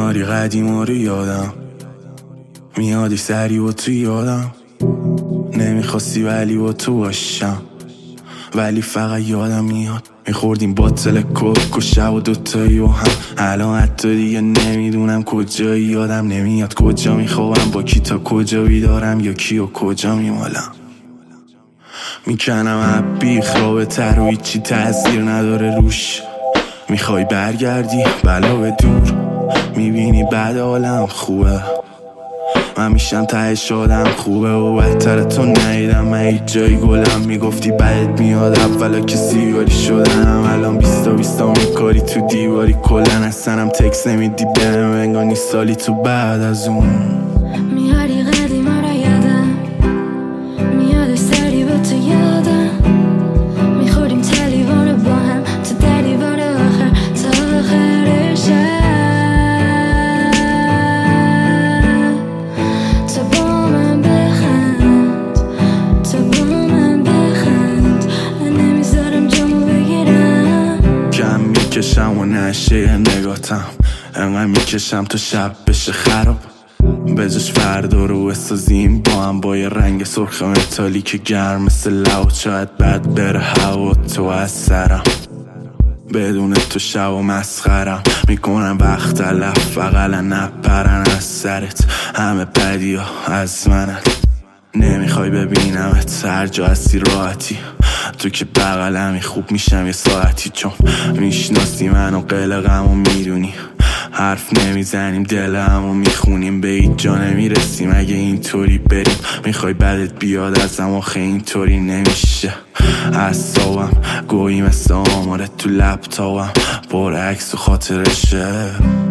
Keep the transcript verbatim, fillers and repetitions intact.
میاری قدیما رو یادم، میادی سری و تو یادم. نمیخواستی ولی با تو باشم، ولی فقط یادم میاد میخوردیم باتل کوک و شب و دوتایی و هم. الان حتی دیگه نمیدونم کجایی، یادم نمیاد کجا میخوابم، با کی تا کجا بیدارم، یا کی و کجا میمالم. میکنم عبی رابطه رو هیچی تأثیر نداره روش. میخوای برگردی بلا به دور، میبینی بعد حالم خوبه، من میشم تهش آدم خوبه و بهتره تو ندیدم. من هیچ جایی گلم میگفتی بعد میاد اولا که سیگاری شدنم. الان بیستا بیستا میکاری تو دیواری کلن، اصلا تکس نمیدی بهم انگار سالی تو بعد از اون. میاری قدیما رو یادم، میاد سری با تو یادم. میخوریم تلیوان با هم تو دلیوان آخر تا آخر شب. میکشم و نشه نگاتم، انقدر میکشم تو شب بشه خراب. بجاش فردا رو بسازیم با هم، با یه رنگ سرخ متالی که گرم مثل لوت. شاید بعد بره هوا تو از سرم، بدون تو شب و مسخرم میکنم وقت تلف اقلا نپرن از سرت. همه بدی ها از منت، نمیخوای ببینمت هر جا هستی راحتی. تو که بغلمی خوب میشم یه ساعتی، چون میشناسی منو قلقم و میدونی حرف نمیزنیم دلم و میخونیم، به هیچ جا نمیرسیم اگه اینطوری بریم. میخوای بدت بیاد ازم آخه اینطوری نمیشه. اعصابم گویی مثل آماره تو لپتاپم پر عکس و خاطرشه.